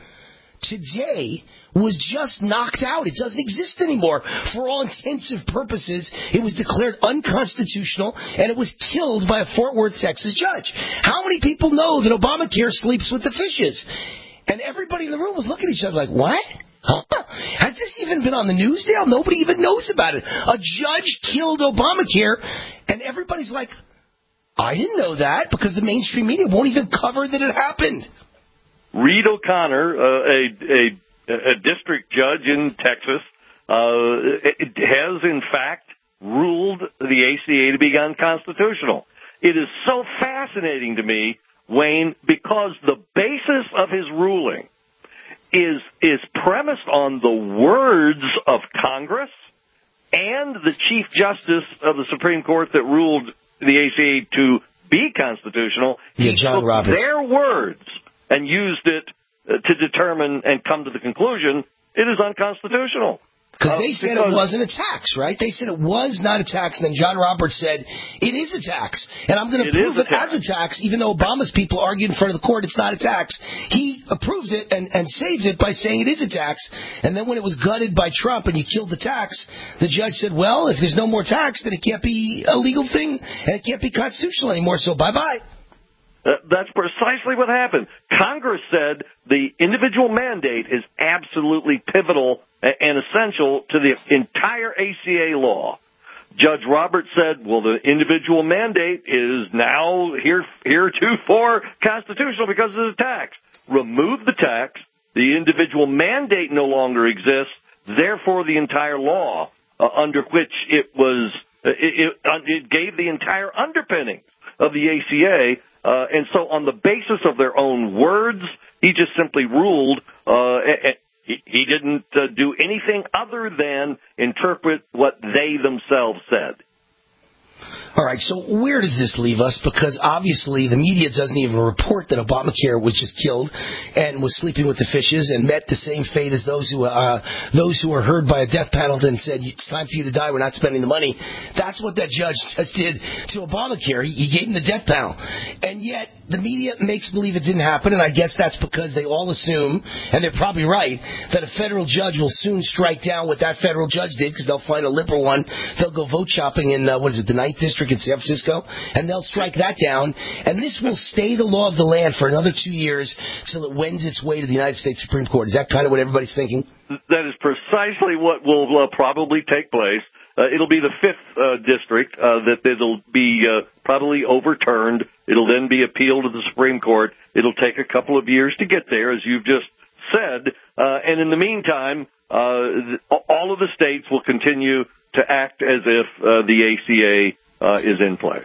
today was just knocked out? It doesn't exist anymore. For all intensive purposes, it was declared unconstitutional, and it was killed by a Fort Worth, Texas judge. How many people know that Obamacare sleeps with the fishes? And everybody in the room was looking at each other like, what? Huh? Has this even been on the news, Dale? Nobody even knows about it. A judge killed Obamacare, and everybody's like, I didn't know that, because the mainstream media won't even cover that it happened. Reed O'Connor, uh, a, a a district judge in Texas, uh, has in fact ruled the A C A to be unconstitutional. It is so fascinating to me, Wayne, because the basis of his ruling is is premised on the words of Congress and the Chief Justice of the Supreme Court that ruled the A C A to be constitutional, yeah, he John took Roberts. their words and used it to determine and come to the conclusion it is unconstitutional. Because uh, they said because it wasn't a tax, right? They said it was not a tax, and then John Roberts said it is a tax, and I'm going to prove it as a tax, even though Obama's people argued in front of the court it's not a tax. He approved it and, and saved it by saying it is a tax, and then when it was gutted by Trump and you killed the tax, the judge said, well, if there's no more tax, then it can't be a legal thing, and it can't be constitutional anymore, so bye-bye. Uh, that's precisely what happened. Congress said the individual mandate is absolutely pivotal and essential to the entire A C A law. Judge Roberts said, well, the individual mandate is now here, heretofore constitutional because of the tax. Remove the tax, the individual mandate no longer exists, therefore the entire law uh, under which it was, uh, it, it, it gave the entire underpinnings of the A C A. Uh, and so on the basis of their own words, he just simply ruled, uh, he, he didn't uh, do anything other than interpret what they themselves said. All right, so where does this leave us? Because obviously the media doesn't even report that Obamacare was just killed and was sleeping with the fishes and met the same fate as those who uh, those who were heard by a death penalty and said, it's time for you to die, we're not spending the money. That's what that judge just did to Obamacare. He, he gave him the death panel. And yet the media makes believe it didn't happen, and I guess that's because they all assume, and they're probably right, that a federal judge will soon strike down what that federal judge did because they'll find a liberal one. They'll go vote shopping in, uh, what is it, the ninth District in San Francisco, and they'll strike that down, and this will stay the law of the land for another two years till it wends its way to the United States Supreme Court. Is that kind of what everybody's thinking? That is precisely what will uh, probably take place. Uh, it'll be the fifth uh, district uh, that it'll be uh, probably overturned. It'll then be appealed to the Supreme Court. It'll take a couple of years to get there, as you've just said. Uh, and in the meantime, uh, all of the states will continue to act as if uh, the A C A Uh, is in place.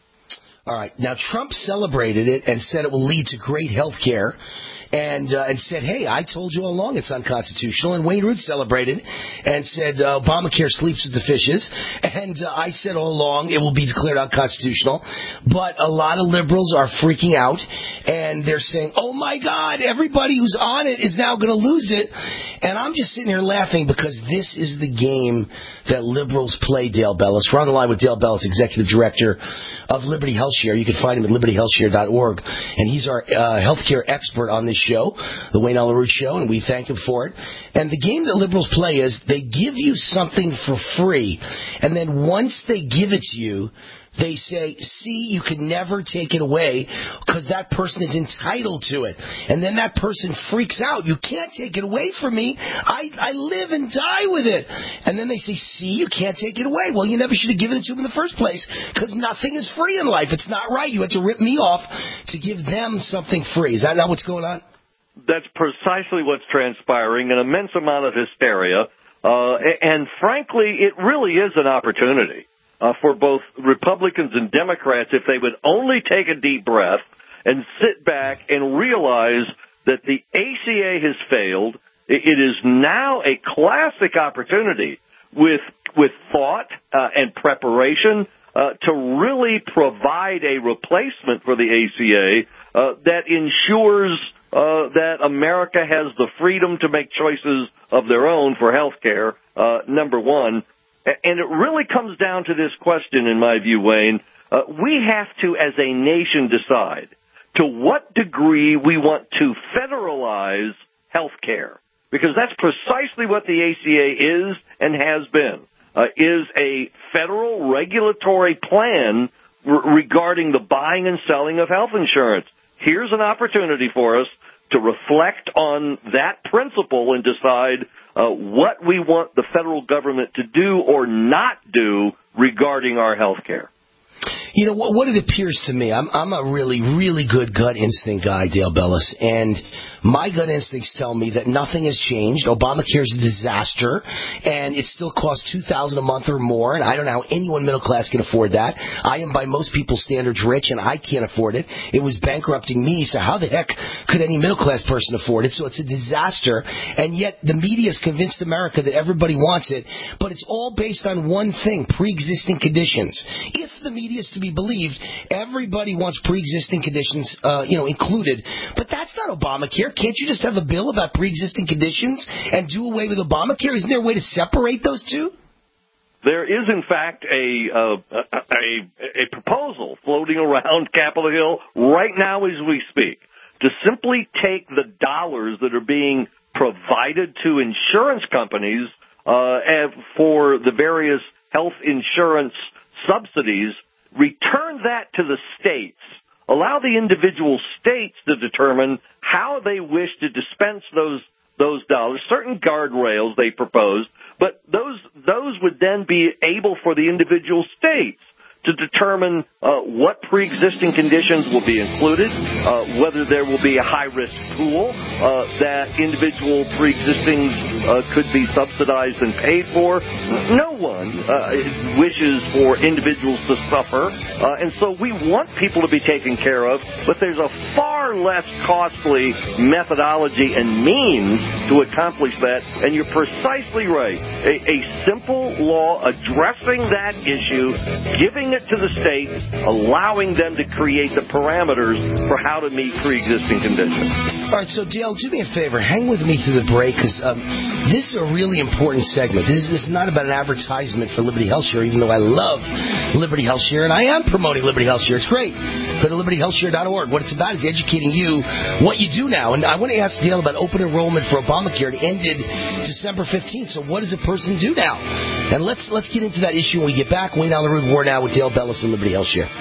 All right. Now, Trump celebrated it and said it will lead to great health care. And, uh, and said, hey, I told you all along it's unconstitutional. And Wayne Root celebrated and said uh, Obamacare sleeps with the fishes. And uh, I said all along it will be declared unconstitutional. But a lot of liberals are freaking out. And they're saying, oh, my God, everybody who's on it is now going to lose it. And I'm just sitting here laughing because this is the game that liberals play, Dale Bellis. We're on the line with Dale Bellis, Executive Director of Liberty HealthShare. You can find him at liberty health share dot org. And he's our uh, healthcare expert on this show, the Wayne Allyn Root Show, and we thank him for it. And the game that liberals play is they give you something for free, and then once they give it to you, they say, see, you can never take it away because that person is entitled to it. And then that person freaks out. You can't take it away from me. I, I live and die with it. And then they say, see, you can't take it away. Well, you never should have given it to them in the first place because nothing is free in life. It's not right. You had to rip me off to give them something free. Is that not what's going on? That's precisely what's transpiring, an immense amount of hysteria. Uh, and frankly, it really is an opportunity. Uh, for both Republicans and Democrats, if they would only take a deep breath and sit back and realize that the A C A has failed. It is now a classic opportunity with with thought uh, and preparation uh, to really provide a replacement for the A C A uh, that ensures uh, that America has the freedom to make choices of their own for health care, uh, number one. And it really comes down to this question, in my view, Wayne. Uh, we have to, as a nation, decide to what degree we want to federalize health care. Because that's precisely what the A C A is and has been, uh, is a federal regulatory plan re- regarding the buying and selling of health insurance. Here's an opportunity for us to reflect on that principle and decide uh, what we want the federal government to do or not do regarding our health care. You know, what, what it appears to me, I'm, I'm a really, really good gut instinct guy, Dale Bellis, and my gut instincts tell me that nothing has changed. Obamacare is a disaster, and it still costs two thousand dollars a month or more, and I don't know how anyone middle class can afford that. I am, by most people's standards, rich, and I can't afford it. It was bankrupting me, so how the heck could any middle class person afford it? So it's a disaster, and yet the media has convinced America that everybody wants it, but it's all based on one thing, pre-existing conditions. If the media is to be believed, everybody wants pre-existing conditions, uh, you know, included, but that's not Obamacare. Can't you just have a bill about pre-existing conditions and do away with Obamacare? Isn't there a way to separate those two? There is, in fact, a, uh, a a proposal floating around Capitol Hill right now as we speak to simply take the dollars that are being provided to insurance companies uh, for the various health insurance subsidies, return that to the states. Allow the individual states to determine how they wish to dispense those those dollars. Certain guardrails they proposed, but those those would then be able for the individual states to determine uh, what pre-existing conditions will be included, uh, whether there will be a high-risk pool uh, that individual pre-existing uh, could be subsidized and paid for. No one uh, wishes for individuals to suffer, uh, and so we want people to be taken care of, but there's a far less costly methodology and means to accomplish that, and you're precisely right. A, a simple law addressing that issue, giving it to the state, allowing them to create the parameters for how to meet pre-existing conditions. All right, so Dale, do me a favor. Hang with me to the break, because um, this is a really important segment. This, this is not about an advertisement for Liberty Health Share, even though I love Liberty Health Share, and I am promoting Liberty Health Share. It's great. Go to liberty health share dot org. What it's about is educating you what you do now. And I want to ask Dale about open enrollment for Obamacare. It ended December fifteenth, so what does a person do now? And let's let's get into that issue when we get back. Wayne Allen Root, War Now with Dale Bellis from Liberty Health Share.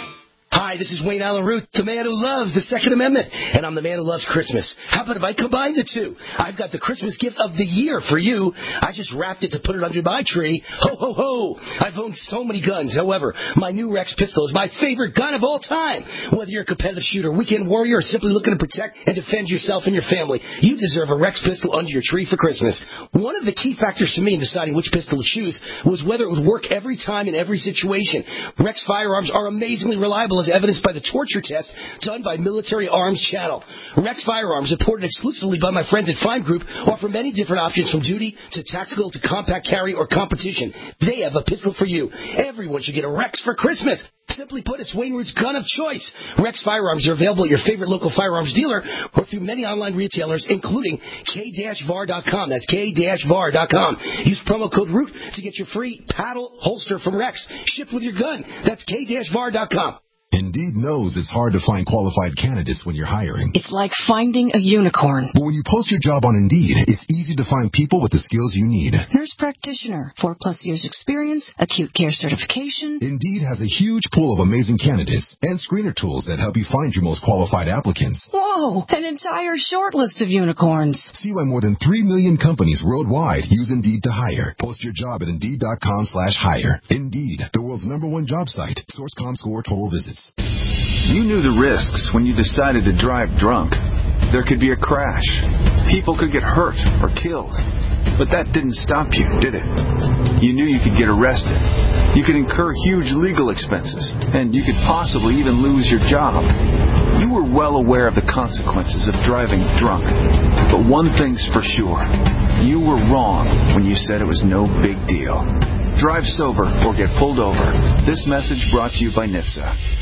Hi, this is Wayne Allen Root, the man who loves the Second Amendment, and I'm the man who loves Christmas. How about if I combine the two? I've got the Christmas gift of the year for you. I just wrapped it to put it under my tree. Ho, ho, ho. I've owned so many guns. However, my new Rex pistol is my favorite gun of all time. Whether you're a competitive shooter, weekend warrior, or simply looking to protect and defend yourself and your family, you deserve a Rex pistol under your tree for Christmas. One of the key factors for me in deciding which pistol to choose was whether it would work every time in every situation. Rex firearms are amazingly reliable, as evidenced by the torture test done by Military Arms Channel. Rex firearms, supported exclusively by my friends at Fime Group, offer many different options from duty to tactical to compact carry or competition. They have a pistol for you. Everyone should get a Rex for Christmas. Simply put, it's Wayne Root's gun of choice. Rex firearms are available at your favorite local firearms dealer or through many online retailers, including K V A R dot com. That's K V A R dot com. Use promo code ROOT to get your free paddle holster from Rex, shipped with your gun. That's K V A R dot com. Indeed knows it's hard to find qualified candidates when you're hiring. It's like finding a unicorn. But when you post your job on Indeed, it's easy to find people with the skills you need. Nurse practitioner, four plus years experience, acute care certification. Indeed has a huge pool of amazing candidates and screener tools that help you find your most qualified applicants. Whoa, an entire short list of unicorns. See why more than three million companies worldwide use Indeed to hire. Post your job at Indeed.com slash hire. Indeed, the world's number one job site. Source dot com score total visits. You knew the risks when you decided to drive drunk. There could be a crash. People could get hurt or killed. But that didn't stop you, did it? You knew you could get arrested. You could incur huge legal expenses. And you could possibly even lose your job. You were well aware of the consequences of driving drunk. But one thing's for sure. You were wrong when you said it was no big deal. Drive sober or get pulled over. This message brought to you by N H T S A.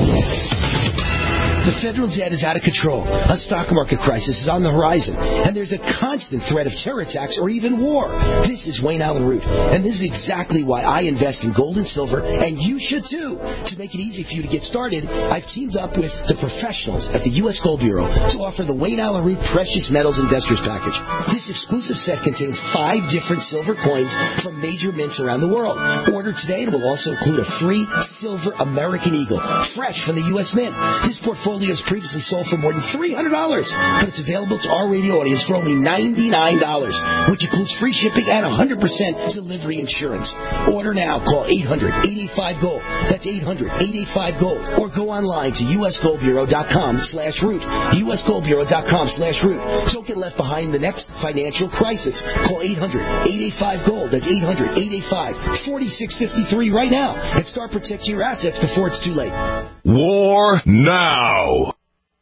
The federal debt is out of control. A stock market crisis is on the horizon, and there's a constant threat of terror attacks or even war. This is Wayne Allen Root, and this is exactly why I invest in gold and silver, and you should too. To make it easy for you to get started, I've teamed up with the professionals at the U S Gold Bureau to offer the Wayne Allen Root Precious Metals Investors Package. This exclusive set contains five different silver coins from major mints around the world. Order today, and will also include a free silver American Eagle, fresh from the U S Mint. This portfolio portfolios previously sold for more than three hundred dollars, but it's available to our radio audience for only ninety-nine dollars, which includes free shipping and one hundred percent delivery insurance. Order now. Call eight hundred, eight eight five, GOLD. That's eight hundred, eight eight five, GOLD. Or go online to usgoldbureau.com slash root. usgoldbureau.com slash root. Don't get left behind in the next financial crisis. Call eight hundred, eight eight five, GOLD. That's eight hundred, eight eight five, four six five three right now and start protecting your assets before it's too late. War now.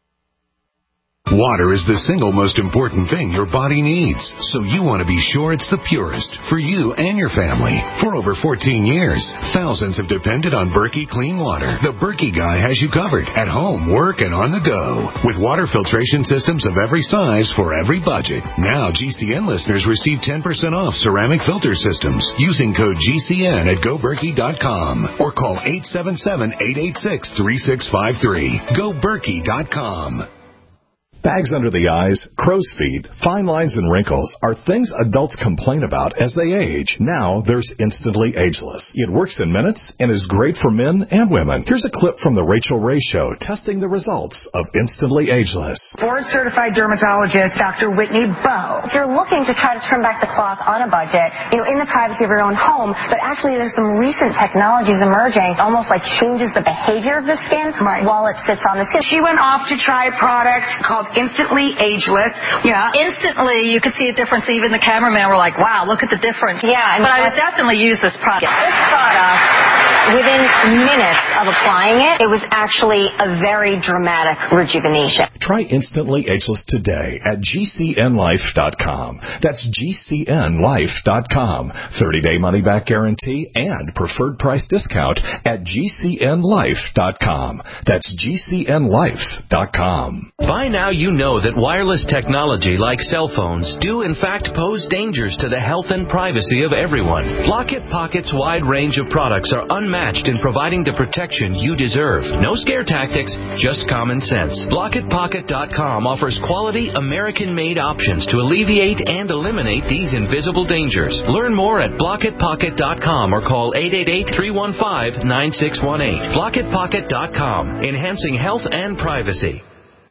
Water is the single most important thing your body needs, so you want to be sure it's the purest for you and your family. For over fourteen years, thousands have depended on Berkey Clean Water. The Berkey guy has you covered at home, work, and on the go. With water filtration systems of every size for every budget. Now G C N listeners receive ten percent off ceramic filter systems using code G C N at go berkey dot com or call eight seven seven, eight eight six, three six five three. go berkey dot com. Bags under the eyes, crow's feet, fine lines, and wrinkles are things adults complain about as they age. Now there's Instantly Ageless. It works in minutes and is great for men and women. Here's a clip from the Rachel Ray Show testing the results of Instantly Ageless. Board-certified dermatologist Doctor Whitney Bowe. If you're looking to try to turn back the clock on a budget, you know, in the privacy of your own home, but actually there's some recent technologies emerging, almost like changes the behavior of the skin right. while it sits on the skin. She went off to try a product called Instantly Ageless. Yeah, instantly you could see a difference. Even the cameraman were like, wow, look at the difference. Yeah. And but I would definitely use this product. This product, within minutes of applying it, it was actually a very dramatic rejuvenation. Try Instantly Ageless today at G C N life dot com. That's G C N life dot com. thirty-day money-back guarantee and preferred price discount at G C N life dot com. That's G C N life dot com. By now you know that wireless technology like cell phones do in fact pose dangers to the health and privacy of everyone. Blockit Pocket's wide range of products are unmatched in providing the protection you deserve. No scare tactics, just common sense. Blockit Pocket dot com offers quality American-made options to alleviate and eliminate these invisible dangers. Learn more at Blockit Pocket dot com or call eight eight eight, three one five, nine six one eight. Blockit Pocket dot com, enhancing health and privacy.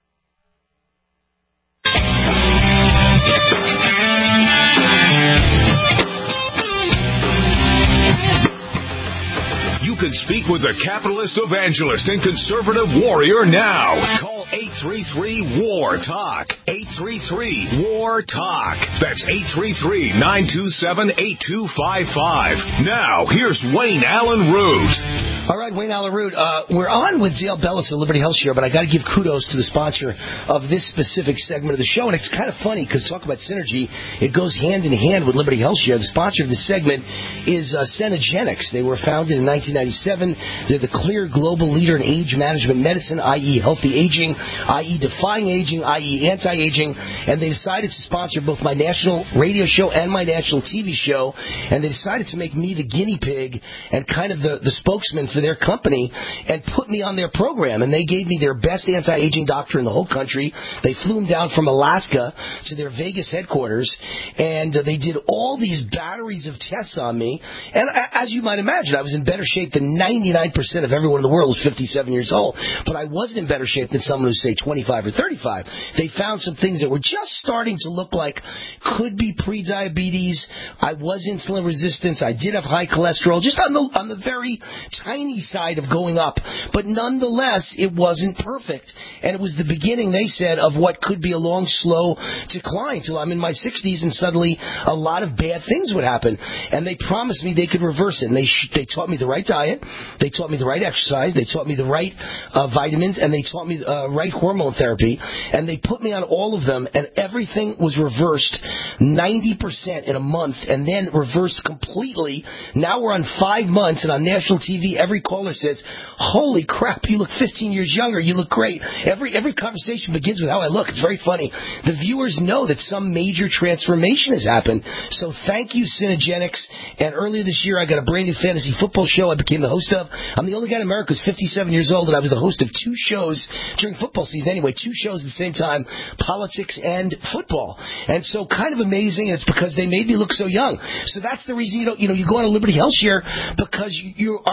You can speak with the capitalist evangelist and conservative warrior now. Call eight three three, W A R, TALK. eight three three, W A R, TALK. That's eight three three, nine two seven, eight two five five. Now, here's Wayne Allen Root. All right, Wayne Allen Root. Uh, we're on with Dale Bellis of Liberty Health Share, but I got to give kudos to the sponsor of this specific segment of the show. And it's kind of funny because talk about synergy. It goes hand in hand with Liberty Health Share. The sponsor of this segment is uh, Cenegenics. They were founded in nineteen ninety-seven. They're the clear global leader in age management medicine, that is healthy aging, that is defying aging, that is anti-aging. And they decided to sponsor both my national radio show and my national T V show. And they decided to make me the guinea pig and kind of the, the spokesman for their company and put me on their program. And they gave me their best anti-aging doctor in the whole country. They flew him down from Alaska to their Vegas headquarters, and uh, they did all these batteries of tests on me. And uh, as you might imagine, I was in better shape than ninety-nine percent of everyone in the world who's fifty-seven years old. But I wasn't in better shape than someone who's, say, twenty-five or thirty-five. They found some things that were just starting to look like could be pre-diabetes. I was insulin resistant. I did have high cholesterol, just on the on the very tiny side of going up. But nonetheless, it wasn't perfect. And it was the beginning, they said, of what could be a long, slow decline till I'm in my sixties and suddenly a lot of bad things would happen. And they promised me they could reverse it. And they sh- they taught me the right diet. They taught me the right exercise. They taught me the right uh, vitamins. And they taught me the uh, right hormone therapy. And they put me on all of them. And everything was reversed ninety percent in a month and then reversed completely. Now we're on five months and on national T V, every caller says, holy crap, you look fifteen years younger. You look great. Every every conversation begins with how I look. It's very funny. The viewers know that some major transformation has happened. So thank you, Cenegenics. And earlier this year, I got a brand new fantasy football show I became the host of. I'm the only guy in America who's fifty-seven years old, and I was the host of two shows during football season anyway, two shows at the same time, politics and football. And so kind of amazing. It's because they made me look so young. So that's the reason you don't, you know, you go on a Liberty Health Share because you, you are a person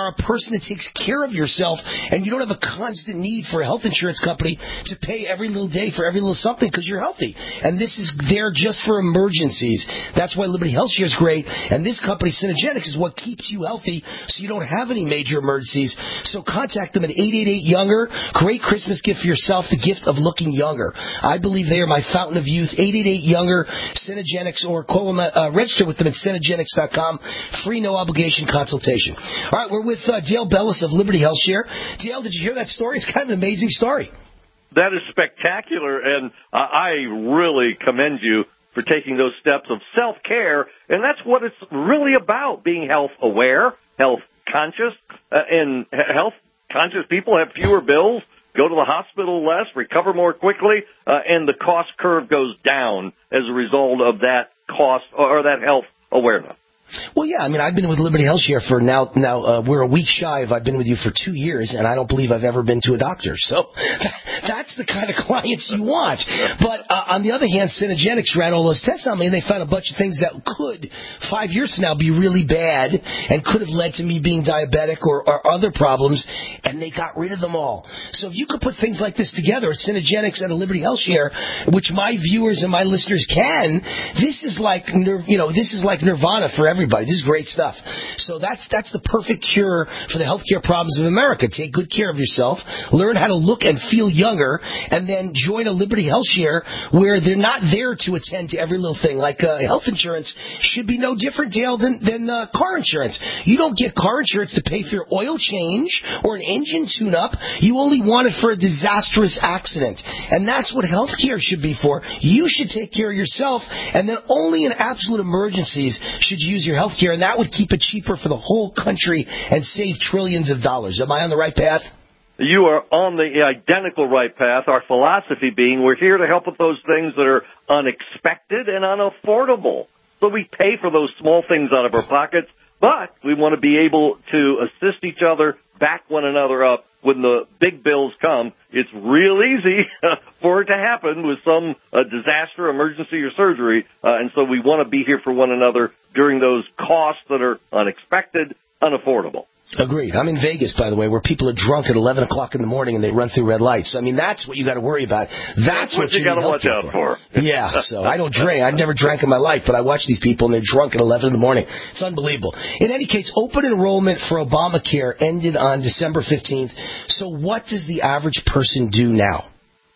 person that takes care of yourself, and you don't have a constant need for a health insurance company to pay every little day for every little something because you're healthy. And this is there just for emergencies. That's why Liberty Health Share is great. And this company, Synergenics, is what keeps you healthy so you don't have any major emergencies. So contact them at eight eight eight younger. Great Christmas gift for yourself, the gift of looking younger. I believe they are my fountain of youth. eight eight eight younger, Synergenics, or call them, uh, register with them at Synergenics dot com. Free, no obligation consultation. All right, we're with uh, Dale Bellis of Liberty Health Share. Dale, did you hear that story? It's kind of an amazing story. That is spectacular, and uh, I really commend you for taking those steps of self-care, and that's what it's really about, being health-aware, health-conscious, uh, and health-conscious people have fewer bills, go to the hospital less, recover more quickly, uh, and the cost curve goes down as a result of that cost or that health awareness. Well, yeah, I mean, I've been with Liberty Health Share for now, now uh, we're a week shy of I've been with you for two years, and I don't believe I've ever been to a doctor. So that's the kind of clients you want. But uh, on the other hand, Synergenics ran all those tests on me, and they found a bunch of things that could, five years from now, be really bad and could have led to me being diabetic or, or other problems, and they got rid of them all. So if you could put things like this together, Synergenics and a Liberty Health Share, which my viewers and my listeners can, this is like, you know, this is like nirvana for everyone. Everybody. This is great stuff. So that's that's the perfect cure for the healthcare problems of America. Take good care of yourself, learn how to look and feel younger, and then join a Liberty Health Share where they're not there to attend to every little thing. Like uh, health insurance should be no different, Dale, than, than uh, car insurance. You don't get car insurance to pay for your oil change or an engine tune-up. You only want it for a disastrous accident. And that's what healthcare should be for. You should take care of yourself, and then only in absolute emergencies should you use your health care, and that would keep it cheaper for the whole country and save trillions of dollars. Am I on the right path? You are on the identical right path, our philosophy being we're here to help with those things that are unexpected and unaffordable. So we pay for those small things out of our pockets, but we want to be able to assist each other, back one another up when the big bills come. It's real easy for it to happen with some uh, disaster, emergency, or surgery, uh, and so we want to be here for one another during those costs that are unexpected, unaffordable. Agreed. I'm in Vegas, by the way, where people are drunk at eleven o'clock in the morning and they run through red lights. I mean, that's what you got to worry about. That's, that's what, what you, you got to watch out for. for. Yeah, so I don't drink. I've never drank in my life, but I watch these people and they're drunk at eleven in the morning. It's unbelievable. In any case, open enrollment for Obamacare ended on December fifteenth. So what does the average person do now?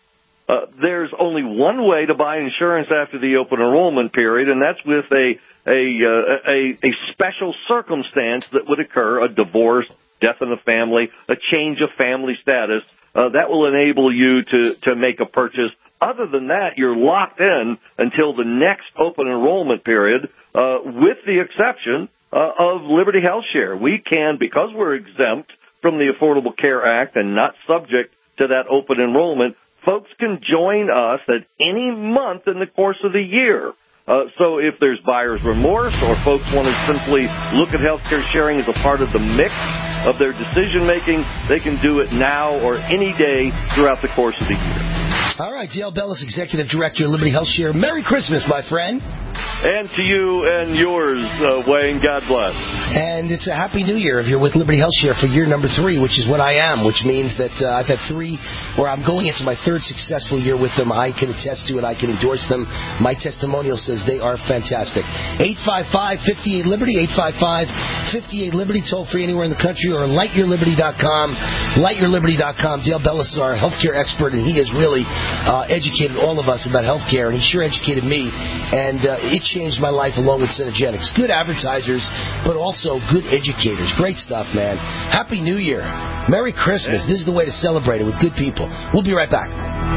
Uh, there's only one way to buy insurance after the open enrollment period, and that's with a a, uh, a a special circumstance that would occur, a divorce, death in the family, a change of family status. Uh, that will enable you to, to make a purchase. Other than that, you're locked in until the next open enrollment period, uh, with the exception uh, of Liberty Health Share. We can, because we're exempt from the Affordable Care Act and not subject to that open enrollment, folks can join us at any month in the course of the year. Uh, so if there's buyer's remorse or folks want to simply look at healthcare sharing as a part of the mix of their decision-making, they can do it now or any day throughout the course of the year. All right, Dale Bellis, Executive Director of Liberty Health Share. Merry Christmas, my friend. And to you and yours, uh, Wayne, God bless. And it's a Happy New Year if you're with Liberty Health Share for year number three, which is what I am, which means that uh, I've had three, or I'm going into my third successful year with them. I can attest to it. I can endorse them. My testimonial says they are fantastic. eight five five, five eight, Liberty, eight five five, five eight, Liberty, toll free anywhere in the country, or light your liberty dot com, light your liberty dot com. Dale Bellis is our healthcare expert, and he has really uh, educated all of us about healthcare, and he sure educated me, and uh, it changed my life along with Synergenics. Good advertisers, but also good educators. Great stuff, man. Happy New Year. Merry Christmas. This is the way to celebrate it with good people. We'll be right back.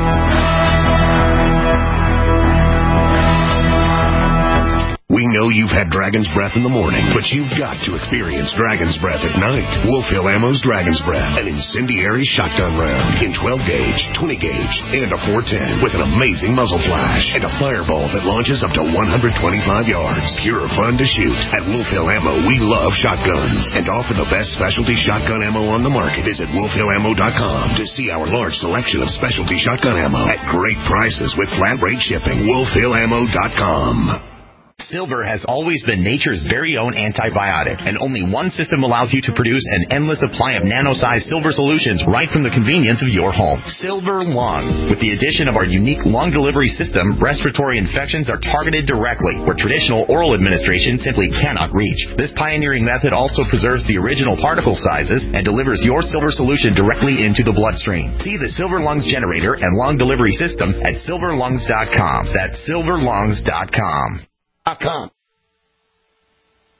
We know you've had Dragon's Breath in the morning, but you've got to experience Dragon's Breath at night. Wolf Hill Ammo's Dragon's Breath, an incendiary shotgun round in twelve gauge, twenty gauge, and a four ten with an amazing muzzle flash and a fireball that launches up to one hundred twenty-five yards. Pure fun to shoot. At Wolf Hill Ammo, we love shotguns and offer the best specialty shotgun ammo on the market. Visit wolf hill ammo dot com to see our large selection of specialty shotgun ammo at great prices with flat rate shipping. wolf hill ammo dot com. Silver has always been nature's very own antibiotic, and only one system allows you to produce an endless supply of nano-sized silver solutions right from the convenience of your home. Silver Lungs. With the addition of our unique lung delivery system, respiratory infections are targeted directly, where traditional oral administration simply cannot reach. This pioneering method also preserves the original particle sizes and delivers your silver solution directly into the bloodstream. See the Silver Lungs generator and lung delivery system at silver lungs dot com. That's silver lungs dot com. Com.